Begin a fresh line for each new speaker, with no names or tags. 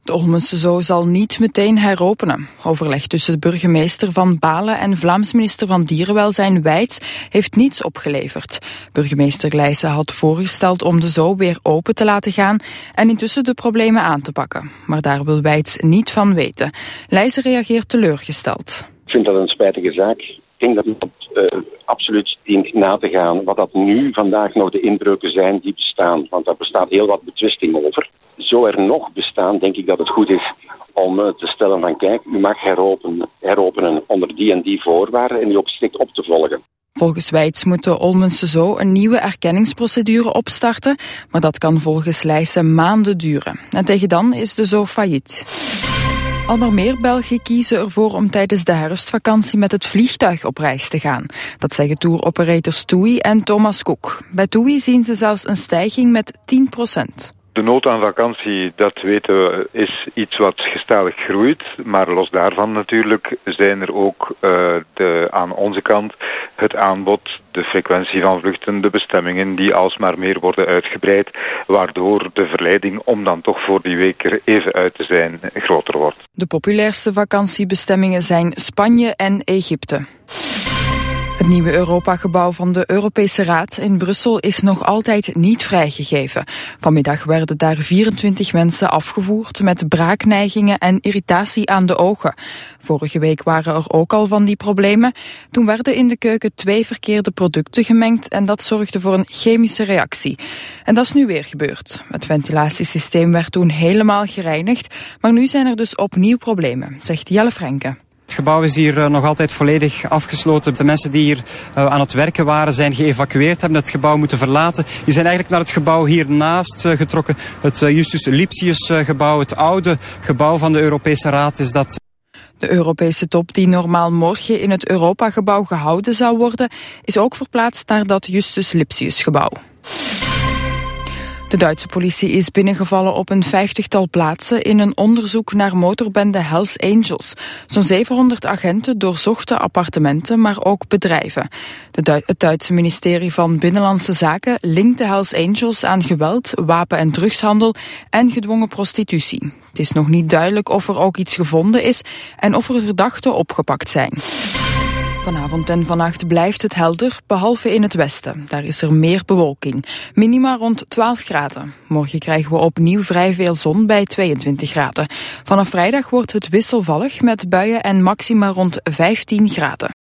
De Olmense Zoo zal niet meteen heropenen. Overleg tussen de burgemeester van Balen en Vlaams minister van Dierenwelzijn Wijts heeft niets opgeleverd. Burgemeester Leijsen had voorgesteld om de zoo weer open te laten gaan en intussen de problemen aan te pakken. Maar daar wil Wijts niet van weten. Leijsen reageert teleurgesteld.
Ik vind dat een spijtige zaak. Ik denk dat het absoluut dient na te gaan wat dat nu vandaag nog de inbreuken zijn die bestaan. Want daar bestaat heel wat betwisting over. Zo er nog bestaan, denk ik dat het goed is om te stellen van kijk, u mag heropenen onder die en die voorwaarden en die ook strikt op te volgen.
Volgens Wijts moet de Olmense Zoo een nieuwe erkenningsprocedure opstarten, maar dat kan volgens Leijsen maanden duren. En tegen dan is de zoo failliet. Al maar meer Belgen kiezen ervoor om tijdens de herfstvakantie met het vliegtuig op reis te gaan. Dat zeggen touroperators TUI en Thomas Cook. Bij TUI zien ze zelfs een stijging met 10%.
De nood aan vakantie, dat weten we, is iets wat gestadig groeit. Maar los daarvan natuurlijk zijn er ook aan onze kant het aanbod, de frequentie van vluchten, de bestemmingen die alsmaar meer worden uitgebreid. Waardoor de verleiding om dan toch voor die week er even uit te zijn groter wordt.
De populairste vakantiebestemmingen zijn Spanje en Egypte. Het nieuwe Europa-gebouw van de Europese Raad in Brussel is nog altijd niet vrijgegeven. Vanmiddag werden daar 24 mensen afgevoerd met braakneigingen en irritatie aan de ogen. Vorige week waren er ook al van die problemen. Toen werden in de keuken 2 verkeerde producten gemengd en dat zorgde voor een chemische reactie. En dat is nu weer gebeurd. Het ventilatiesysteem werd toen helemaal gereinigd, maar nu zijn er dus opnieuw problemen, zegt Jelle Frenke.
Het gebouw is hier nog altijd volledig afgesloten. De mensen die hier aan het werken waren zijn geëvacueerd, hebben het gebouw moeten verlaten. Die zijn eigenlijk naar het gebouw hiernaast getrokken. Het Justus Lipsius gebouw, het oude gebouw van de Europese Raad is dat.
De Europese top die normaal morgen in het Europa-gebouw gehouden zou worden, is ook verplaatst naar dat Justus Lipsius gebouw. De Duitse politie is binnengevallen op een 50-tal plaatsen in een onderzoek naar motorbende Hells Angels. Zo'n 700 agenten doorzochten appartementen, maar ook bedrijven. Het Duitse ministerie van Binnenlandse Zaken linkt de Hells Angels aan geweld, wapen- en drugshandel en gedwongen prostitutie. Het is nog niet duidelijk of er ook iets gevonden is en of er verdachten opgepakt zijn. Vanavond en vannacht blijft het helder, behalve in het westen. Daar is er meer bewolking. Minima rond 12 graden. Morgen krijgen we opnieuw vrij veel zon bij 22 graden. Vanaf vrijdag wordt het wisselvallig met buien en maxima rond 15 graden.